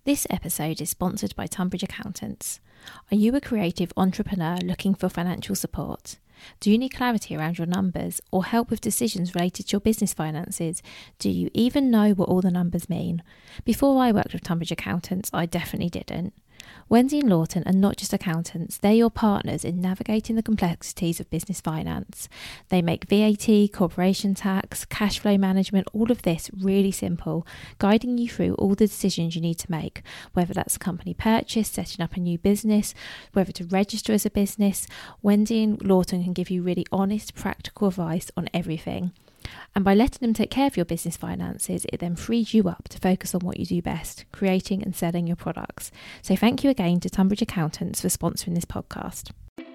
This episode is sponsored by Tunbridge Accountants. Are you a creative entrepreneur looking for financial support? Do you need clarity around your numbers or help with decisions related to your business finances? Do you even know what all the numbers mean? Before I worked with Tunbridge Accountants, I definitely didn't. Wendy and Lawton are not just accountants, they're your partners in navigating the complexities of business finance. They make VAT, corporation tax, cash flow management, all of this really simple, guiding you through all the decisions you need to make, whether that's a company purchase, setting up a new business, whether to register as a business. Wendy and Lawton can give you really honest, practical advice on everything. And by letting them take care of your business finances, it then frees you up to focus on what you do best, creating and selling your products. So thank you again to Tunbridge Accountants for sponsoring this podcast.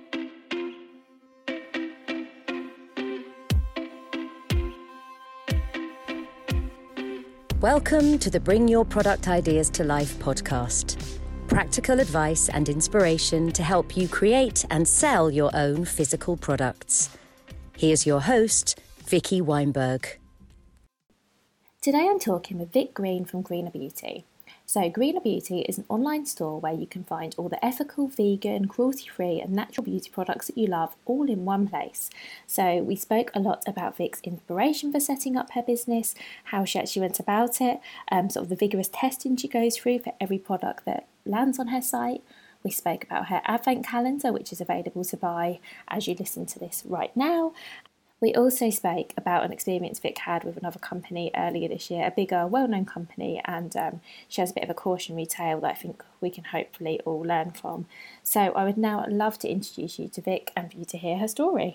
Welcome to the Bring Your Product Ideas to Life podcast. Practical advice and inspiration to help you create and sell your own physical products. Here's your host, Vicky Weinberg. Today I'm talking with Vic Green from Greener Beauty. So Greener Beauty is an online store where you can find all the ethical, vegan, cruelty-free and natural beauty products that you love all in one place. So we spoke a lot about Vic's inspiration for setting up her business, how she actually went about it, sort of the vigorous testing she goes through for every product that lands on her site. We spoke about her advent calendar, which is available to buy as you listen to this right now. We also spoke about an experience Vic had with another company earlier this year, a bigger, well-known company, and she has a bit of a cautionary tale that I think we can hopefully all learn from. So I would now love to introduce you to Vic and for you to hear her story.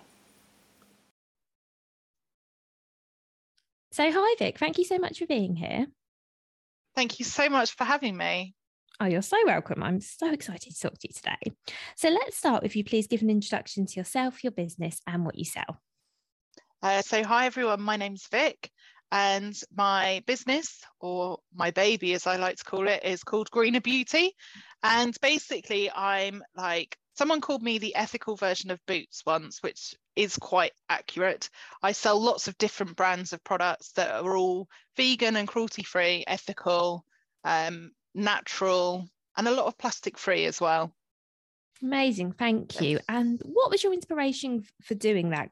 So hi Vic, thank you so much for being here. Thank you so much for having me. Oh, you're so welcome. I'm so excited to talk to you today. So let's start with you please give an introduction to yourself, your business and what you sell. So hi everyone, my name's Vic and my business, or my baby as I like to call it, is called Greener Beauty. And basically I'm like, someone called me the ethical version of Boots once, which is quite accurate. I sell lots of different brands of products that are all vegan and cruelty-free, ethical, natural, and a lot of plastic-free as well. Amazing, thank you. And what was your inspiration for doing that?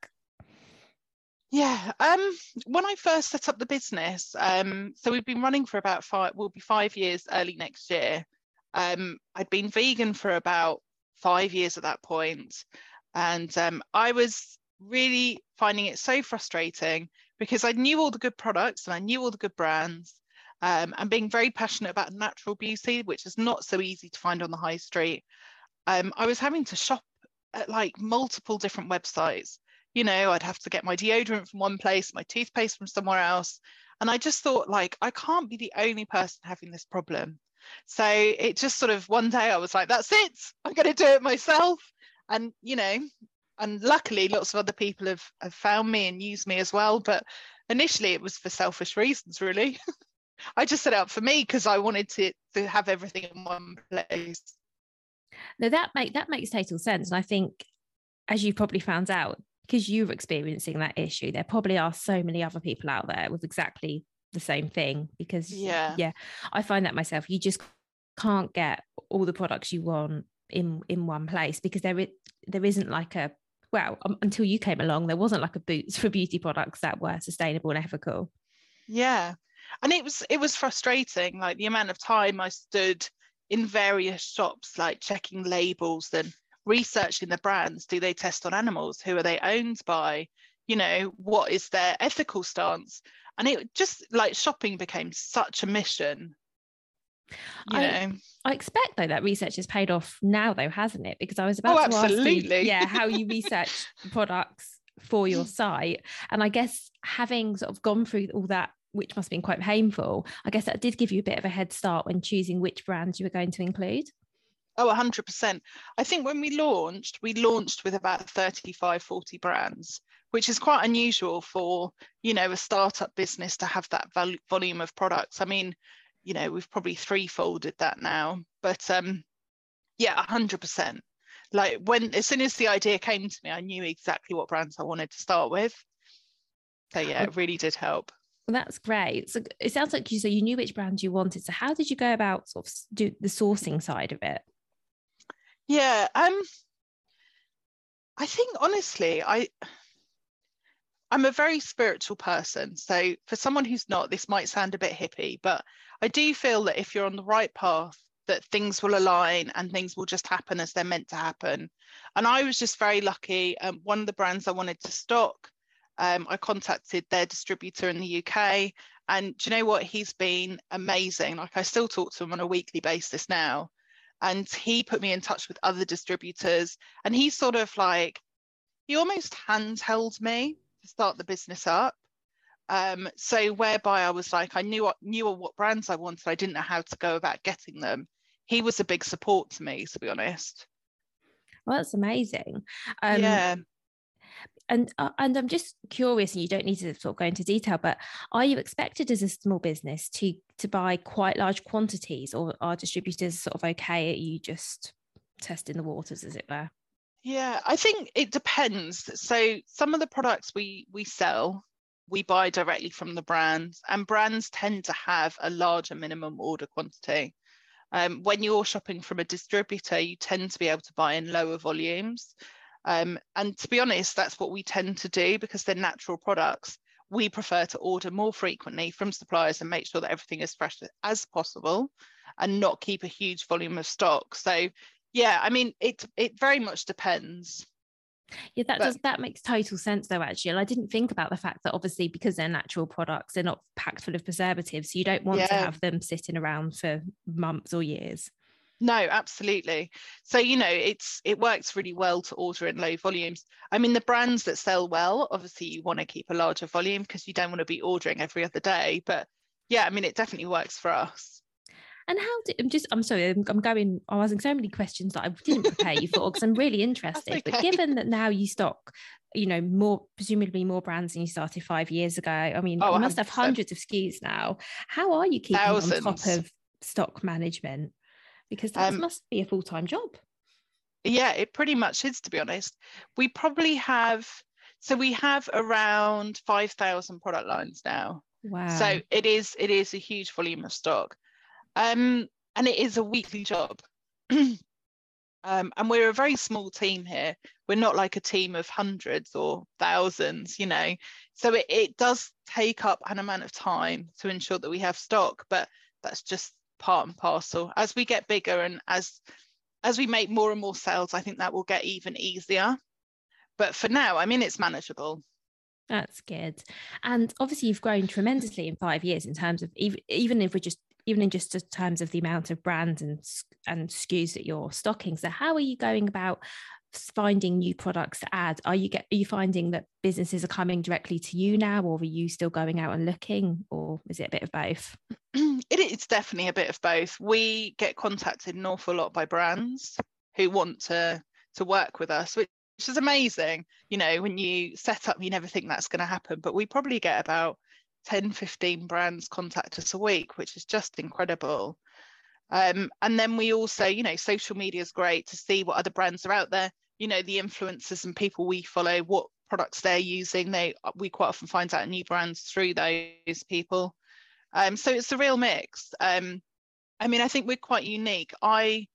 Yeah, when I first set up the business, so we've been running for about 5 years early next year. I'd been vegan for about 5 years at that point. And I was really finding it so frustrating because I knew all the good products and I knew all the good brands, and being very passionate about natural beauty, which is not so easy to find on the high street. I was having to shop at like multiple different websites. You know, I'd have to get my deodorant from one place, my toothpaste from somewhere else. And I just thought, like, I can't be the only person having this problem. So it just sort of one day I was like, that's it, I'm going to do it myself. And, you know, and luckily lots of other people have found me and used me as well. But initially it was for selfish reasons, really. I just set it up for me because I wanted to have everything in one place. No, that makes total sense. And I think, as you probably found out, because you're experiencing that issue, there probably are so many other people out there with exactly the same thing. Because yeah, I find that myself. You just can't get all the products you want in one place because there isn't like a, well, until you came along, there wasn't like a Boots for beauty products that were sustainable and ethical. Yeah, and it was frustrating, like the amount of time I stood in various shops, like checking labels and researching the brands. Do they test on animals? Who are they owned by? You know, what is their ethical stance? And it just, like, shopping became such a mission. I expect though that research has paid off now though, hasn't it? Because I was about to ask you, how you research products for your site. And I guess having sort of gone through all that, which must have been quite painful, I guess that did give you a bit of a head start when choosing which brands you were going to include. Oh, 100%. I think when we launched with about 35, 40 brands, which is quite unusual for, you know, a startup business to have that volume of products. I mean, you know, we've probably threefolded that now, but yeah, 100%. Like as soon as the idea came to me, I knew exactly what brands I wanted to start with. So yeah, it really did help. Well, that's great. So it sounds like you knew which brand you wanted. So how did you go about sort of do the sourcing side of it? Yeah, I think honestly, I'm a very spiritual person. So for someone who's not, this might sound a bit hippie, but I do feel that if you're on the right path, that things will align and things will just happen as they're meant to happen. And I was just very lucky. One of the brands I wanted to stock, I contacted their distributor in the UK. And do you know what? He's been amazing. Like, I still talk to him on a weekly basis now. And he put me in touch with other distributors. And he sort of like, he almost handheld me to start the business up. So whereby I was like, I knew what brands I wanted. I didn't know how to go about getting them. He was a big support to me, to be honest. Well, that's amazing. Yeah. And I'm just curious, and you don't need to sort of go into detail, but are you expected as a small business to buy quite large quantities, or are distributors sort of okay at you just testing the waters, as it were? Yeah, I think it depends. So some of the products we sell, we buy directly from the brands, and brands tend to have a larger minimum order quantity. When you're shopping from a distributor, you tend to be able to buy in lower volumes. And to be honest, that's what we tend to do because they're natural products. We prefer to order more frequently from suppliers and make sure that everything is fresh as possible and not keep a huge volume of stock. So yeah, I mean, it very much depends. Yeah, that makes total sense though, actually. And I didn't think about the fact that obviously because they're natural products, they're not packed full of preservatives. So you don't want to have them sitting around for months or years. No, absolutely. So, it works really well to order in low volumes. I mean, the brands that sell well, obviously you want to keep a larger volume because you don't want to be ordering every other day. But yeah, I mean, it definitely works for us. And I'm sorry, I'm asking so many questions that I didn't prepare you for because I'm really interested. Okay. But given that now you stock, presumably more brands than you started 5 years ago. I mean, you must have hundreds of SKUs now. How are you keeping Thousands on top of stock management? Because that must be a full-time job. Yeah, it pretty much is, to be honest. We have around 5,000 product lines now. Wow. So it is a huge volume of stock. And it is a weekly job. And we're a very small team here. We're not like a team of hundreds or thousands, So it does take up an amount of time to ensure that we have stock, but that's just part and parcel. As we get bigger and as we make more and more sales, I think that will get even easier. But for now, I mean, it's manageable. That's good. And obviously you've grown tremendously in 5 years in terms of even in just terms of the amount of brands and SKUs that you're stocking. So how are you going about finding new products to add? Are you finding that businesses are coming directly to you now, or are you still going out and looking, or is it a bit of both? It's definitely a bit of both. We get contacted an awful lot by brands who want to work with us, which is amazing. When you set up, you never think that's going to happen, but we probably get about 10, 15 brands contact us a week, which is just incredible. And then we also, social media is great to see what other brands are out there. The influencers and people we follow, what products they're using. We quite often find out new brands through those people. So it's a real mix. I mean, I think we're quite unique. I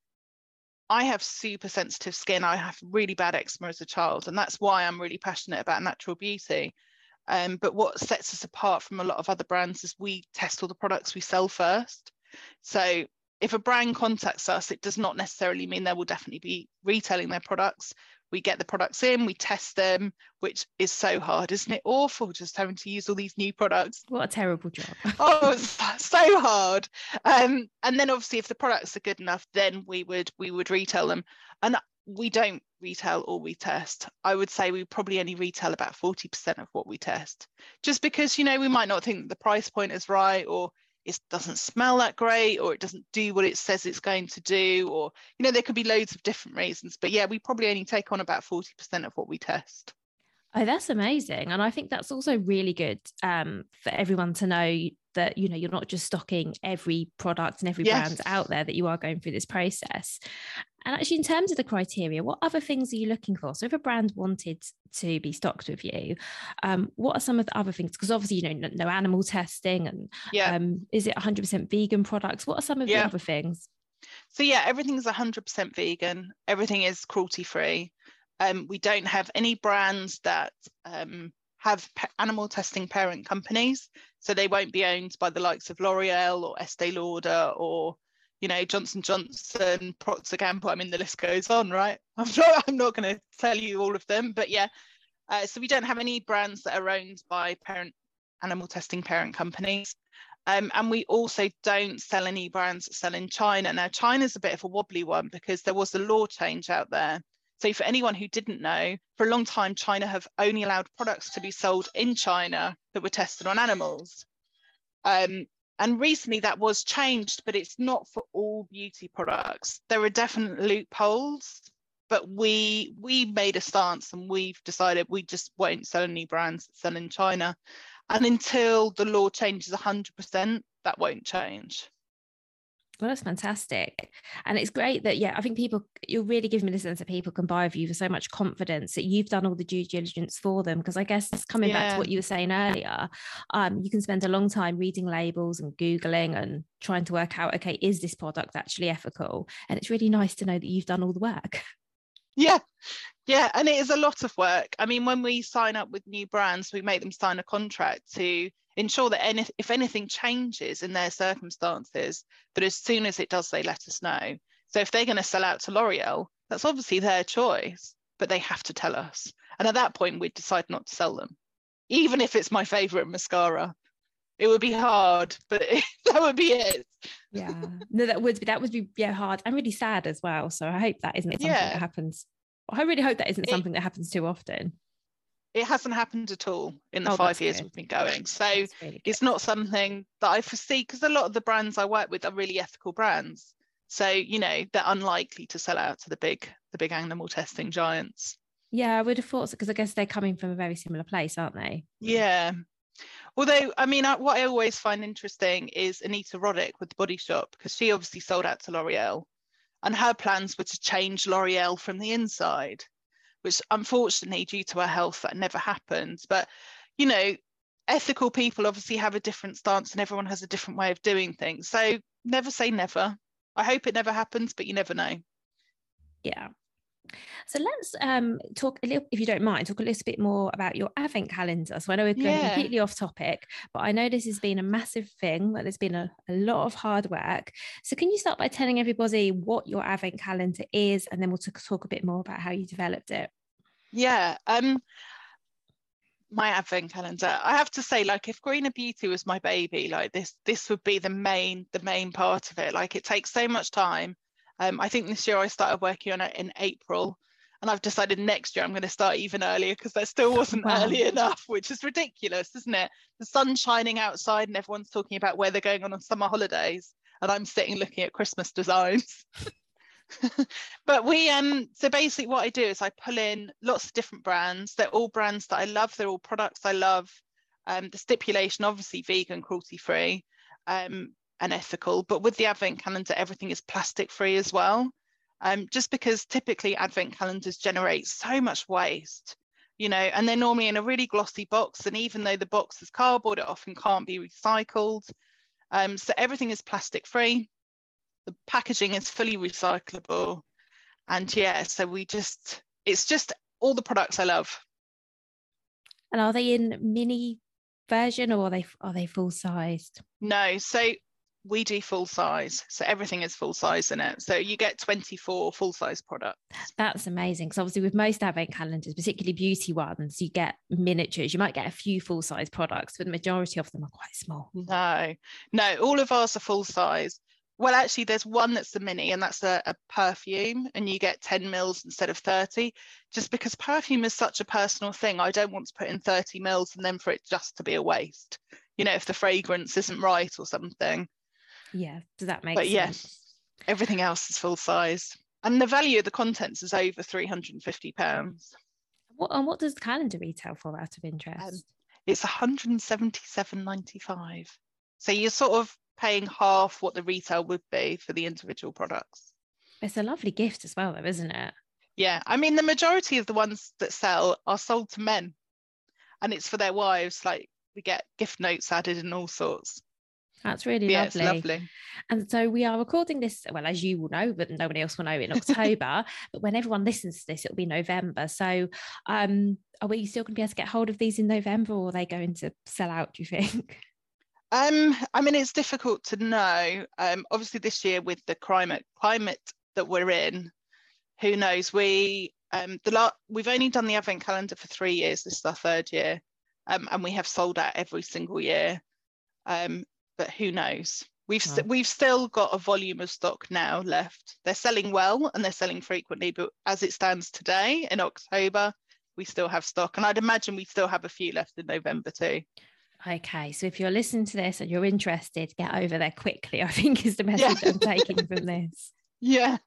have super sensitive skin. I have really bad eczema as a child, and that's why I'm really passionate about natural beauty. But what sets us apart from a lot of other brands is we test all the products we sell first. So if a brand contacts us, it does not necessarily mean they will definitely be retailing their products. We get the products in, we test them, which is so hard. Isn't it awful just having to use all these new products? What a terrible job. Oh, it's so hard. And then obviously if the products are good enough, then we would retail them. And we don't retail all we test. I would say we probably only retail about 40% of what we test, just because, we might not think the price point is right, or it doesn't smell that great, or it doesn't do what it says it's going to do, or, there could be loads of different reasons. But yeah, we probably only take on about 40% of what we test. Oh, that's amazing. And I think that's also really good for everyone to know that, you're not just stocking every product and every brand out there, that you are going through this process. And actually, in terms of the criteria, what other things are you looking for? So if a brand wanted to be stocked with you, what are some of the other things? Because obviously, no animal testing, and is it 100% vegan products? What are some of the other things? So everything's 100% vegan. Everything is cruelty free. We don't have any brands that have animal testing parent companies, so they won't be owned by the likes of L'Oreal or Estee Lauder or Johnson Johnson, Procter & Gamble. I mean, the list goes on, right? I'm not going to tell you all of them, but so we don't have any brands that are owned by animal testing parent companies. And we also don't sell any brands that sell in China. Now, China's a bit of a wobbly one because there was a law change out there. So for anyone who didn't know, for a long time, China have only allowed products to be sold in China that were tested on animals. And recently that was changed, but it's not for all beauty products. There are definite loopholes, but we made a stance and we've decided we just won't sell any brands that sell in China. And until the law changes 100%, that won't change. Well, that's fantastic. And it's great that, I think you're really giving me the sense that people can buy with you with so much confidence that you've done all the due diligence for them. Because I guess coming back to what you were saying earlier, you can spend a long time reading labels and Googling and trying to work out, okay, is this product actually ethical? And it's really nice to know that you've done all the work. Yeah, and it is a lot of work. I mean, when we sign up with new brands, we make them sign a contract to ensure that if anything changes in their circumstances, that as soon as it does, they let us know. So if they're going to sell out to L'Oreal, that's obviously their choice, but they have to tell us. And at that point, we'd decide not to sell them, even if it's my favourite mascara. It would be hard, but that would be it. Yeah, no, that would be hard and really sad as well. So I hope that isn't something that happens. I really hope that isn't something that happens too often. It hasn't happened at all in the 5 years we've been going. So it's not something that I foresee, because a lot of the brands I work with are really ethical brands. So, they're unlikely to sell out to the big animal testing giants. Yeah, I would have thought so, because I guess they're coming from a very similar place, aren't they? Yeah. Although, I mean, what I always find interesting is Anita Roddick with The Body Shop, because she obviously sold out to L'Oreal, and her plans were to change L'Oreal from the inside, which unfortunately, due to her health, that never happened. But, ethical people obviously have a different stance and everyone has a different way of doing things. So never say never. I hope it never happens, but you never know. Yeah. So let's talk a little, if you don't mind, talk a little bit more about your advent calendar. So I know we're going completely off topic, but I know this has been a massive thing, that there's been a lot of hard work. So can you start by telling everybody what your advent calendar is, and then we'll talk a bit more about how you developed it? Yeah. My advent calendar, I have to say, like, if Greener Beauty was my baby, like this would be the main part of it. Like, it takes so much time. I think this year I started working on it in April, and I've decided next year I'm going to start even earlier, because that still wasn't early enough, which is ridiculous, isn't it? The sun's shining outside and everyone's talking about where they're going on summer holidays, and I'm sitting looking at Christmas designs. But so basically what I do is I pull in lots of different brands. They're all brands that I love. They're all products I love. The stipulation, obviously vegan, cruelty free, and ethical. But with the advent calendar, everything is plastic free as well. Just because typically advent calendars generate so much waste, and they're normally in a really glossy box. And even though the box is cardboard, it often can't be recycled. So everything is plastic free. The packaging is fully recyclable. And so it's just all the products I love. And are they in mini version, or are they full sized? No, so we do full size. So everything is full size in it. So you get 24 full size products. That's amazing. Because obviously with most advent calendars, particularly beauty ones, you get miniatures. You might get a few full size products, but the majority of them are quite small. No, all of ours are full size. Well, actually, there's one that's a mini, and that's a perfume, and you get 10 mils instead of 30, just because perfume is such a personal thing. I don't want to put in 30 mils and then for it just to be a waste, if the fragrance isn't right or something. Yeah, does that make sense? But yes, everything else is full size. And the value of the contents is over £350. What does the calendar retail for, out of interest? It's £177.95. So you're sort of paying half what the retail would be for the individual products. It's a lovely gift as well, though, isn't it? Yeah, I mean, the majority of the ones that sell are sold to men, and it's for their wives. Like, we get gift notes added and all sorts. That's really Yeah, it's lovely. lovely. And so we are recording this, well, as you will know, but nobody else will know, in October. But when everyone listens to this, it'll be November. So are we still going to be able to get hold of these in November, or are they going to sell out, do you think? I mean, it's difficult to know. Obviously, this year with the climate that we're in, who knows? We've only done the advent calendar for 3 years. This is our 3rd year, and we have sold out every single year. But who knows? We've still got a volume of stock now left. They're selling well and they're selling frequently, but as it stands today in October, we still have stock, and I'd imagine we still have a few left in November too. Okay, so if you're listening to this and you're interested, get over there quickly, I think is the message I'm taking from this. Yeah.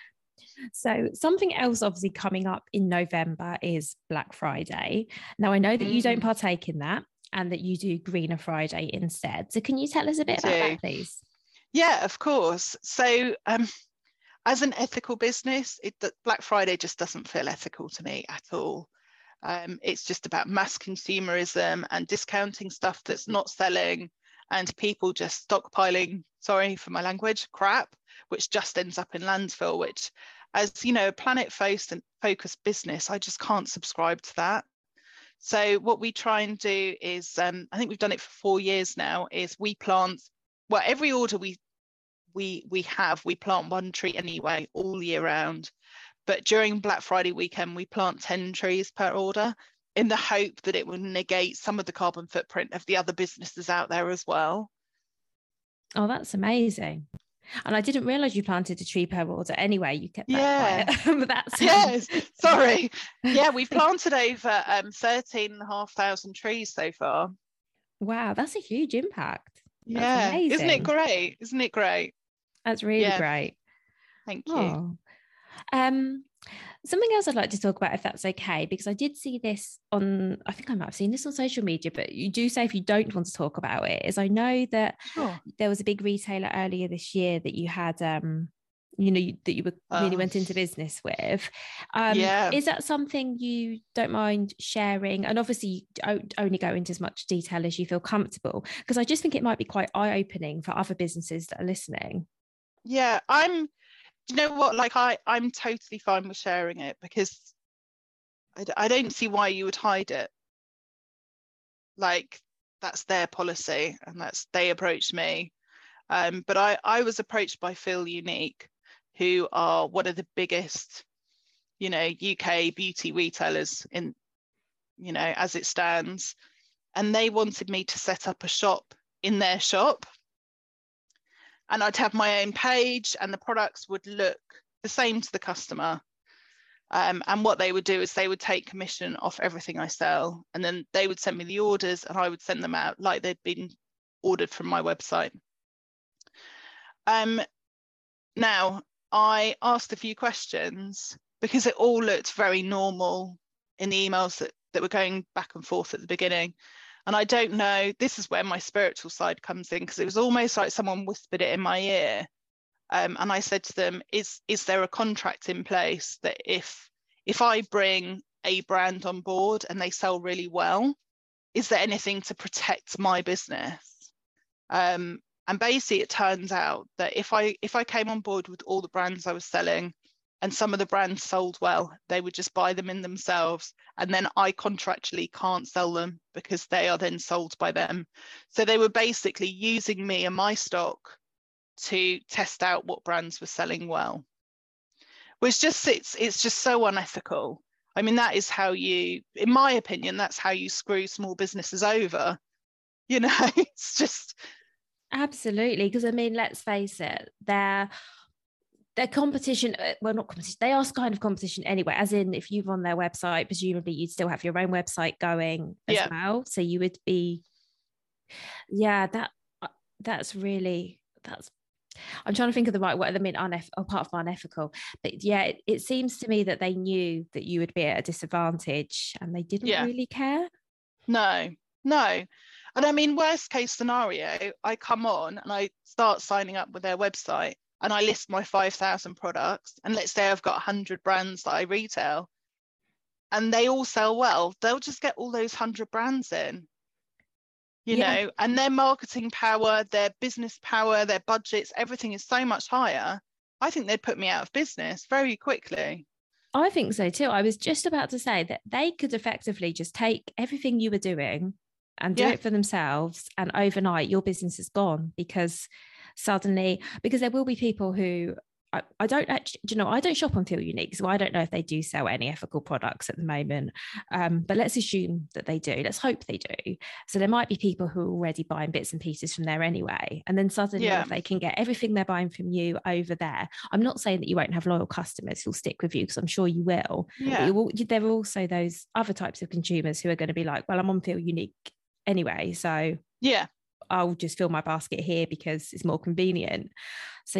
So something else obviously coming up in November is Black Friday. Now, I know that you don't partake in that and that you do Greener Friday instead. So can you tell us a bit about that, please? Yeah, of course. So as an ethical business, Black Friday just doesn't feel ethical to me at all. It's just about mass consumerism and discounting stuff that's not selling, and people just stockpiling, sorry for my language, crap, which just ends up in landfill, which, as you know, a planet-focused business, I just can't subscribe to that. So what we try and do is, I think we've done it for 4 years now, is we plant, well, every order we plant 1 tree anyway, all year round. But during Black Friday weekend, we plant 10 trees per order in the hope that it will negate some of the carbon footprint of the other businesses out there as well. Oh, that's amazing. And I didn't realise you planted a tree per order anyway. You kept that quiet. But that's yes, sorry. Yeah, we've planted over 13,500 trees so far. Wow, that's a huge impact. That's amazing. Isn't it great? Isn't it great? That's really great. Thank you. Something else I'd like to talk about, if that's okay, because I did see this on, I think I might have seen this on social media, but you do say if you don't want to talk about it, is I know that there was a big retailer earlier this year that you had, that you really went into business with. Is that something you don't mind sharing? And obviously you only go into as much detail as you feel comfortable, because I just think it might be quite eye-opening for other businesses that are listening. Yeah, you know what, like I'm totally fine with sharing it, because I don't see why you would hide it. Like, that's their policy, and they approached me. But I was approached by Feel Unique, who are one of the biggest, UK beauty retailers in, as it stands. And they wanted me to set up a shop in their shop. And I'd have my own page, and the products would look the same to the customer. And what they would do is they would take commission off everything I sell, and then they would send me the orders, and I would send them out like they'd been ordered from my website. Now, I asked a few questions because it all looked very normal in the emails that were going back and forth at the beginning. And I don't know, this is where my spiritual side comes in, because it was almost like someone whispered it in my ear. And I said to them, is there a contract in place that if I bring a brand on board and they sell really well, is there anything to protect my business? And basically it turns out that if I came on board with all the brands I was selling, and some of the brands sold well, they would just buy them in themselves. And then I contractually can't sell them because they are then sold by them. So they were basically using me and my stock to test out what brands were selling well, which it's just so unethical. I mean, that is how in my opinion, that's how you screw small businesses over. It's just. Absolutely. Because I mean, let's face it, their competition, well, not competition, they are kind of competition anyway, as in if you're on their website, presumably you'd still have your own website going as well. So you would be, that's I'm trying to think of the right word. I mean, apart from unethical, but it seems to me that they knew that you would be at a disadvantage and they didn't really care. No. And I mean, worst case scenario, I come on and I start signing up with their website and I list my 5,000 products, and let's say I've got 100 brands that I retail, and they all sell well, they'll just get all those 100 brands in, you know, and their marketing power, their business power, their budgets, everything is so much higher. I think they'd put me out of business very quickly. I think so too. I was just about to say that they could effectively just take everything you were doing and do it for themselves, and overnight your business is gone, because there will be people who I don't actually, I don't shop on Feel Unique, so I don't know if they do sell any ethical products at the moment. But let's assume that they do. Let's hope they do. So there might be people who are already buying bits and pieces from there anyway. And then suddenly, if they can get everything they're buying from you over there, I'm not saying that you won't have loyal customers who'll stick with you, because I'm sure you will. Yeah. But there are also those other types of consumers who are going to be like, well, I'm on Feel Unique anyway, so yeah, I'll just fill my basket here because it's more convenient. So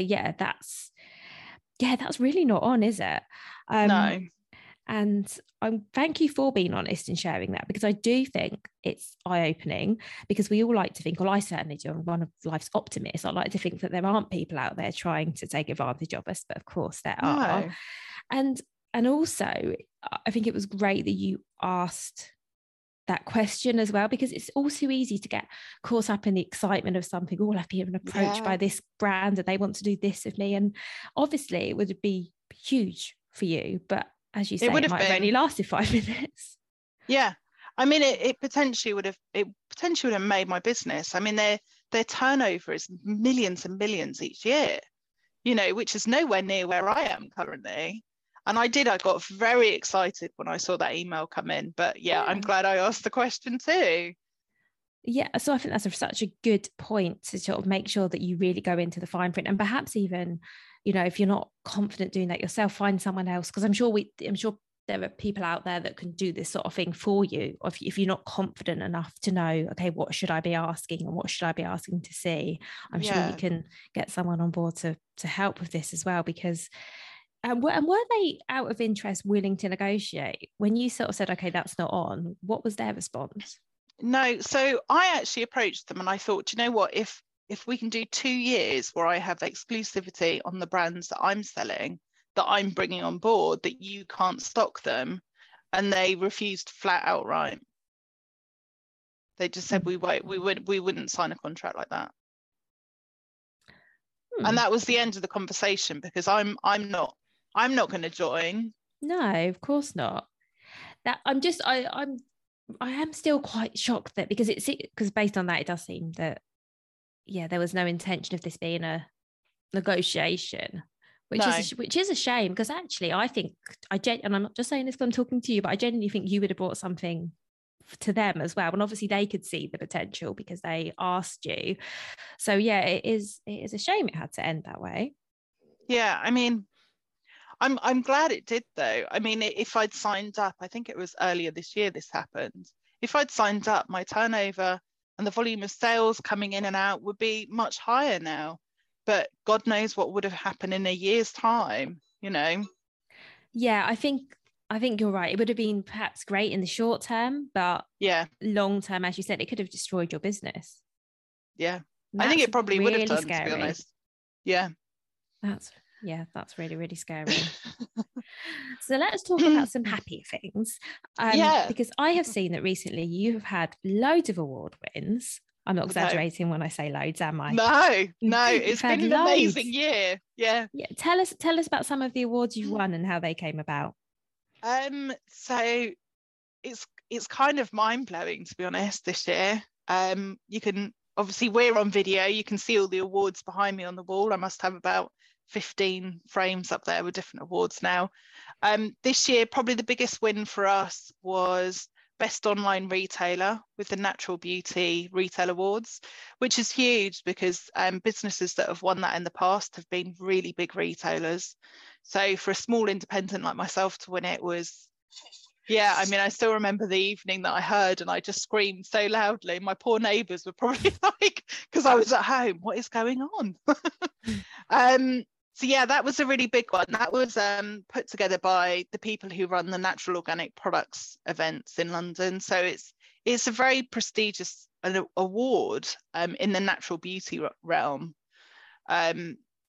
that's really not on, is it? No. And thank you for being honest and sharing that, because I do think it's eye-opening, because we all like to think, well, I certainly do, I'm one of life's optimists. I like to think that there aren't people out there trying to take advantage of us, but of course there are. And also, I think it was great that you asked that question as well, because it's all too easy to get caught up in the excitement of something. Oh, I've been approached by this brand and they want to do this with me. And obviously it would be huge for you, but as you say, it might have only lasted 5 minutes. Yeah. I mean, it potentially would have made my business. I mean, their turnover is millions and millions each year, you know, which is nowhere near where I am currently. And I got very excited when I saw that email come in. But I'm glad I asked the question too. Yeah, so I think that's such a good point to sort of make sure that you really go into the fine print, and perhaps even, you know, if you're not confident doing that yourself, find someone else, because I'm sure there are people out there that can do this sort of thing for you. If you're not confident enough to know, okay, what should I be asking and what should I be asking to see, I'm sure you can get someone on board to help with this as well, because. And were they, out of interest, willing to negotiate when you sort of said, okay, that's not on? What was their response? No, so I actually approached them and I thought, you know what, if we can do 2 years where I have exclusivity on the brands that I'm selling, that I'm bringing on board, that you can't stock them, and they refused flat outright. They just said we wouldn't sign a contract like that. And that was the end of the conversation, because I'm not going to join. No, of course not. That I am still quite shocked that, because based on that, it does seem that there was no intention of this being a negotiation, which is a shame, because actually I think and I'm not just saying this because I'm talking to you, but I genuinely think you would have brought something to them as well, and obviously they could see the potential because they asked you. So it is a shame it had to end that way. I mean, I'm glad it did though. I mean, if I'd signed up, I think it was earlier this year this happened, if I'd signed up, my turnover and the volume of sales coming in and out would be much higher now, but God knows what would have happened in a year's time, you know. I think you're right. It would have been perhaps great in the short term, but long term, as you said, it could have destroyed your business. I think it probably would have done, to be honest. That's really, really scary. So let's talk about some happy things. Because I have seen that recently you have had loads of award wins. I'm not exaggerating when I say loads, am I? No, it's been an amazing year. Yeah. Tell us about some of the awards you've won and how they came about. So it's kind of mind-blowing, to be honest, this year. You can obviously, we're on video, you can see all the awards behind me on the wall. I must have about 15 frames up there with different awards now. This year, probably the biggest win for us was Best Online Retailer with the Natural Beauty Retail Awards, which is huge because businesses that have won that in the past have been really big retailers. So for a small independent like myself to win it was, I mean, I still remember the evening that I heard and I just screamed so loudly. My poor neighbours were probably like, because I was at home, what is going on? So that was a really big one. That was put together by the people who run the Natural Organic Products events in London. So it's a very prestigious award in the natural beauty realm.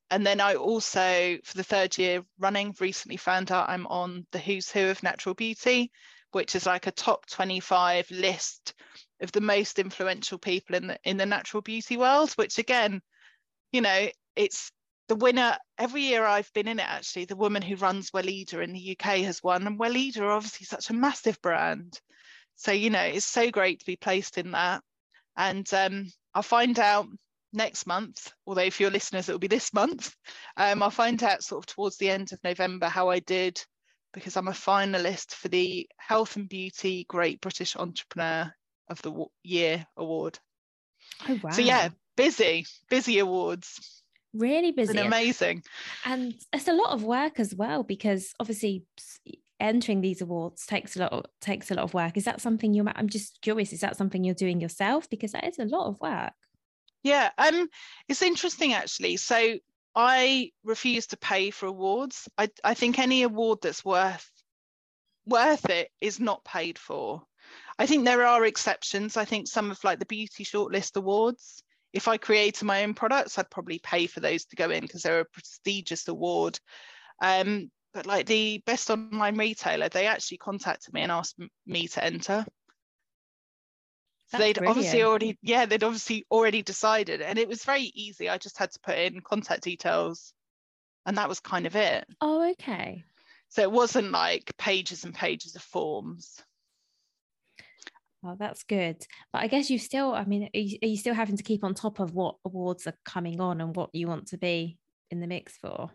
And then I also, for the third year running, recently found out I'm on the Who's Who of Natural Beauty, which is like a top 25 list of the most influential people in the natural beauty world, which again, you know, it's the winner. Every year I've been in it, actually, the woman who runs Weleda in the UK has won. And Weleda are obviously such a massive brand. So, you know, it's so great to be placed in that. And I'll find out next month, although if you're listeners, it'll be this month. I'll find out sort of towards the end of November how I did, because I'm a finalist for the Health and Beauty Great British Entrepreneur of the Year award. Oh, wow. So yeah, busy awards. Really busy. And amazing. And it's a lot of work as well, because obviously entering these awards takes a lot of work. Is that something I'm just curious, is that something you're doing yourself? Because that is a lot of work. Yeah, it's interesting actually. So I refuse to pay for awards. I think any award that's worth it is not paid for. I think there are exceptions. I think some of like the Beauty Shortlist Awards, if I created my own products, I'd probably pay for those to go in because they're a prestigious award. But like the Best Online Retailer, they actually contacted me and asked me to enter. So they'd obviously already decided, and it was very easy. I just had to put in contact details, and that was kind of it. Oh, okay. So it wasn't like pages and pages of forms. Oh, that's good. But I guess you still, I mean, are you still having to keep on top of what awards are coming on and what you want to be in the mix for?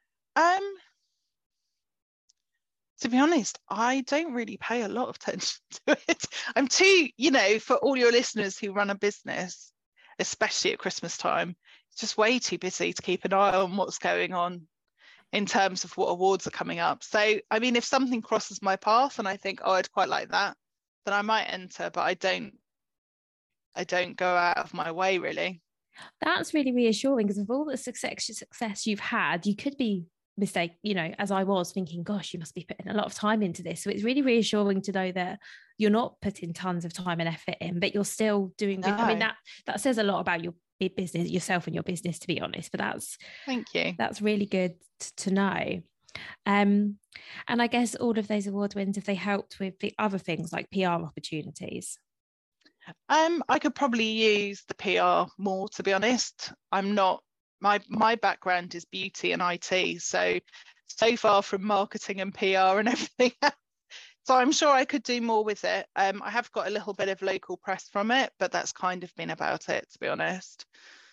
To be honest, I don't really pay a lot of attention to it. I'm too, you know, for all your listeners who run a business, especially at Christmas time, it's just way too busy to keep an eye on what's going on in terms of what awards are coming up. So, I mean, if something crosses my path and I think, oh, I'd quite like that, then I might enter, but I don't go out of my way, really. That's really reassuring, because of all the success you've had, you could be as I was thinking, gosh, you must be putting a lot of time into this. So it's really reassuring to know that you're not putting tons of time and effort in, but you're still doing. No. I mean, that says a lot about your business, yourself and your business, to be honest. But thank you. That's really good to know. And I guess all of those award wins, have they helped with the other things like PR opportunities? I could probably use the PR more, to be honest. I'm not. My background is beauty and IT, so far from marketing and PR and everything else. So I'm sure I could do more with it. I have got a little bit of local press from it, but that's kind of been about it, to be honest.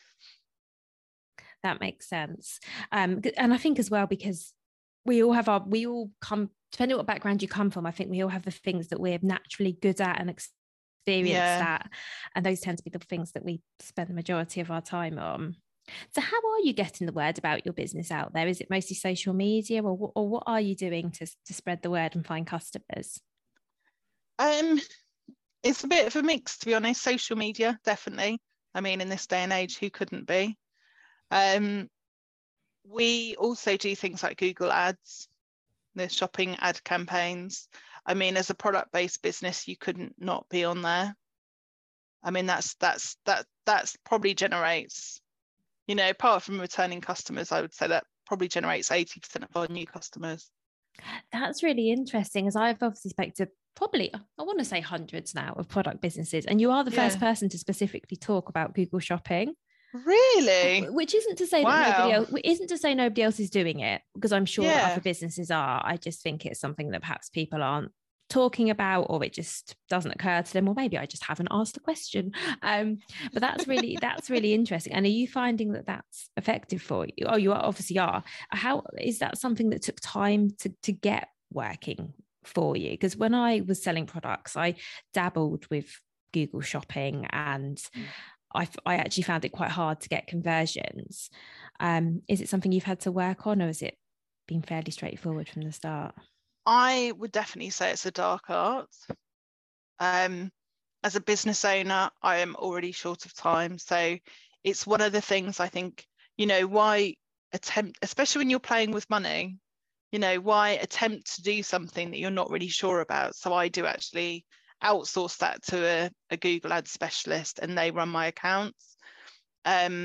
That makes sense. And I think as well, because we all come, depending on what background you come from, I think we all have the things that we're naturally good at and experienced at, and those tend to be the things that we spend the majority of our time on. So how are you getting the word about your business out there? Is it mostly social media, or what are you doing to spread the word and find customers? It's a bit of a mix, to be honest. Social media, definitely. I mean, in this day and age, who couldn't be? We also do things like Google Ads, the shopping ad campaigns. I mean, as a product-based business, you couldn't not be on there. I mean, that's probably generates, you know, apart from returning customers, I would say that probably generates 80% of our new customers. That's really interesting, as I've obviously spoke to probably, I want to say hundreds now of product businesses, and you are the first person to specifically talk about Google Shopping. Really? Which isn't to say that nobody else is doing it, because I'm sure that other businesses are. I just think it's something that perhaps people aren't talking about, or it just doesn't occur to them, or maybe I just haven't asked the question. But that's really interesting. And are you finding that that's effective for you? Oh, you obviously are. How is that something that took time to get working for you? Because when I was selling products, I dabbled with Google Shopping, and I actually found it quite hard to get conversions. Is it something you've had to work on, or has it been fairly straightforward from the start? I would definitely say it's a dark art. As a business owner, I am already short of time. So it's one of the things I think, you know, why attempt, especially when you're playing with money, you know, why attempt to do something that you're not really sure about? So I do actually outsource that to a Google Ads specialist, and they run my accounts.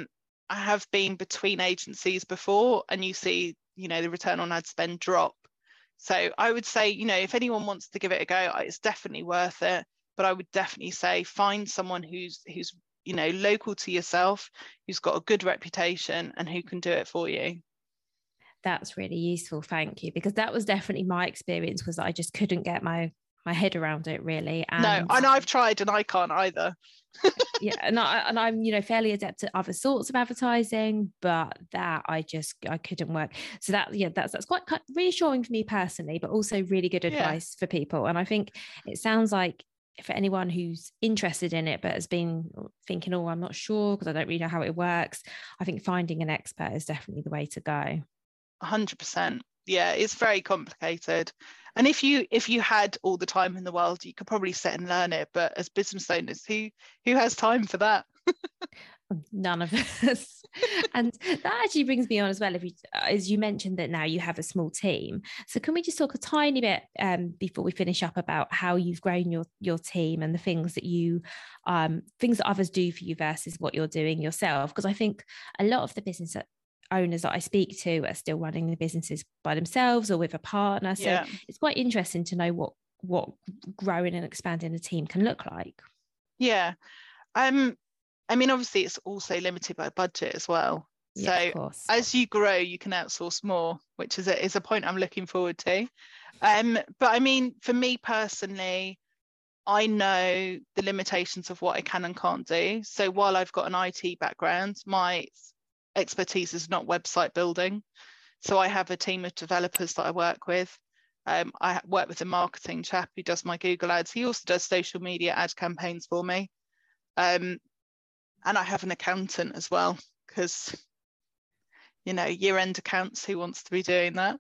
I have been between agencies before, and you see, the return on ad spend drop. So I would say, if anyone wants to give it a go, it's definitely worth it. But I would definitely say find someone who's local to yourself, who's got a good reputation and who can do it for you. That's really useful. Thank you. Because that was definitely my experience, was that I just couldn't get my head around it really. And I've tried and I can't either. Yeah, and I'm fairly adept at other sorts of advertising, but that I couldn't work. So that's quite reassuring for me personally, but also really good advice for people. And I think it sounds like for anyone who's interested in it but has been thinking, oh, I'm not sure because I don't really know how it works, I think finding an expert is definitely the way to go. 100%. Yeah, it's very complicated. And if you had all the time in the world, you could probably sit and learn it. But as business owners, who has time for that? None of us. And that actually brings me on as well. As you mentioned that now you have a small team. So can we just talk a tiny bit before we finish up about how you've grown your team and the things that others do for you versus what you're doing yourself? Because I think a lot of the business owners that I speak to are still running the businesses by themselves or with a partner. So it's quite interesting to know what growing and expanding a team can look like. Yeah. I mean, obviously it's also limited by budget as well. So of course, as you grow, you can outsource more, which is a point I'm looking forward to. But I mean, for me personally, I know the limitations of what I can and can't do. So while I've got an IT background, my expertise is not website building. So I have a team of developers that I work with. I work with a marketing chap who does my Google ads. He also does social media ad campaigns for me. And I have an accountant as well, because, year-end accounts, who wants to be doing that?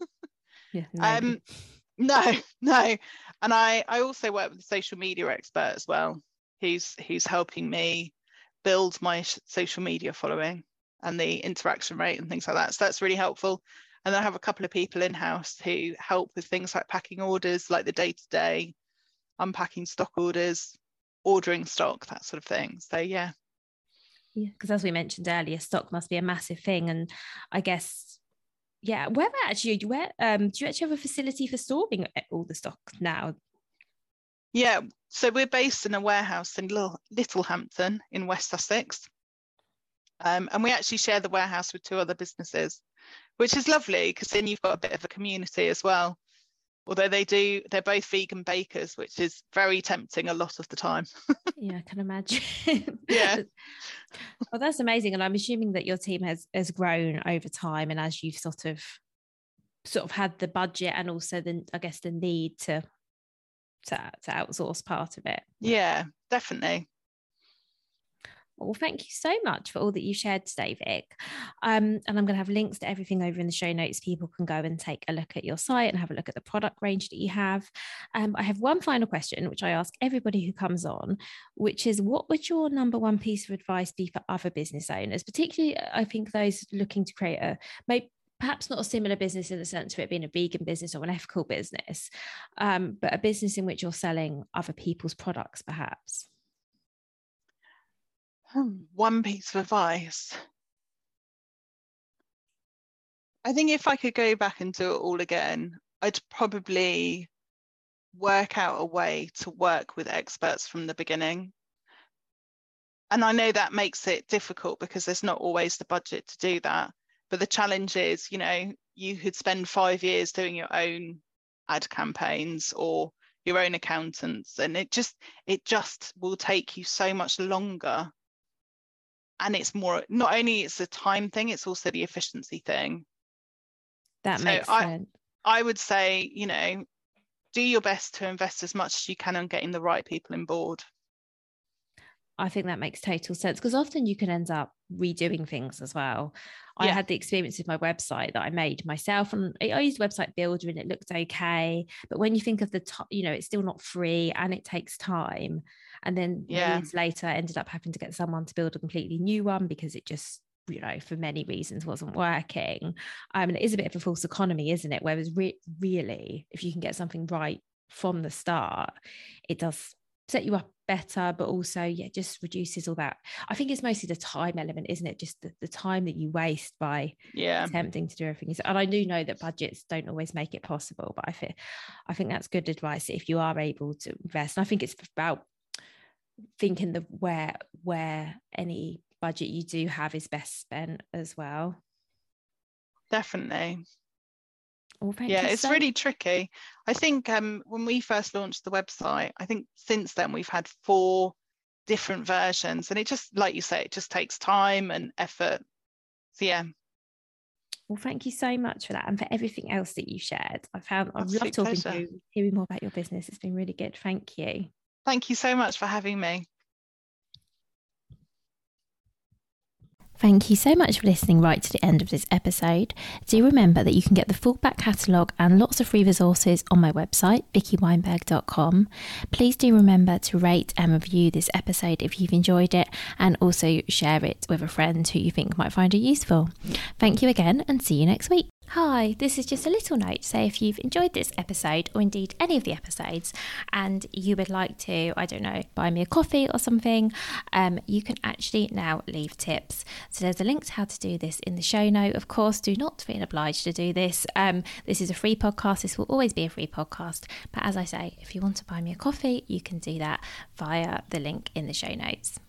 No. And I also work with a social media expert as well, who's helping me build my social media following and the interaction rate and things like that. So that's really helpful. And then I have a couple of people in-house who help with things like packing orders, like the day-to-day, unpacking stock orders, ordering stock, that sort of thing. So yeah, because as we mentioned earlier, stock must be a massive thing. And I guess, do you actually have a facility for storing all the stock now? Yeah, so we're based in a warehouse in Littlehampton in West Sussex. And we actually share the warehouse with 2 other businesses, which is lovely because then you've got a bit of a community as well. Although they're both vegan bakers, which is very tempting a lot of the time. Yeah, I can imagine. Yeah. Well, that's amazing. And I'm assuming that your team has grown over time, and as you've sort of had the budget and also the need to outsource part of it. Yeah, definitely. Well, thank you so much for all that you shared today, Vic. And I'm going to have links to everything over in the show notes. People can go and take a look at your site and have a look at the product range that you have. I have one final question, which I ask everybody who comes on, which is, what would your number one piece of advice be for other business owners, particularly, I think, those looking to create perhaps not a similar business in the sense of it being a vegan business or an ethical business, but a business in which you're selling other people's products, perhaps? One piece of advice. I think if I could go back and do it all again, I'd probably work out a way to work with experts from the beginning. And I know that makes it difficult because there's not always the budget to do that. But the challenge is, you could spend 5 years doing your own ad campaigns or your own accountants, and it just will take you so much longer. And it's more, not only it's a time thing, it's also the efficiency thing. That makes sense. I would say, do your best to invest as much as you can on getting the right people on board. I think that makes total sense, because often you can end up redoing things as well. I had the experience with my website that I made myself, and I used Website Builder and it looked okay. But when you think of the top, it's still not free and it takes time. And then years later, I ended up having to get someone to build a completely new one because it just, for many reasons wasn't working. And it is a bit of a false economy, isn't it? Whereas really, if you can get something right from the start, it does set you up better, but also just reduces all that. I think it's mostly the time element, isn't it? Just the time that you waste by attempting to do everything. And I do know that budgets don't always make it possible, but I think that's good advice if you are able to invest. And I think it's about thinking where any budget you do have is best spent as well. Definitely. Well, it's really tricky. I think when we first launched the website, I think since then we've had 4 different versions, and it just, like you say, it just takes time and effort. So well, thank you so much for that, and for everything else that you shared. I've loved talking to you, hearing more about your business. It's been really good. Thank you. Thank you so much for having me. Thank you so much for listening right to the end of this episode. Do remember that you can get the full back catalogue and lots of free resources on my website, vickyweinberg.com. Please do remember to rate and review this episode if you've enjoyed it, and also share it with a friend who you think might find it useful. Thank you again, and see you next week. Hi, this is just a little note to say if you've enjoyed this episode, or indeed any of the episodes, and you would like to, I don't know, buy me a coffee or something, you can actually now leave tips. So there's a link to how to do this in the show note. Of course, do not feel obliged to do this. This is a free podcast. This will always be a free podcast. But as I say, if you want to buy me a coffee, you can do that via the link in the show notes.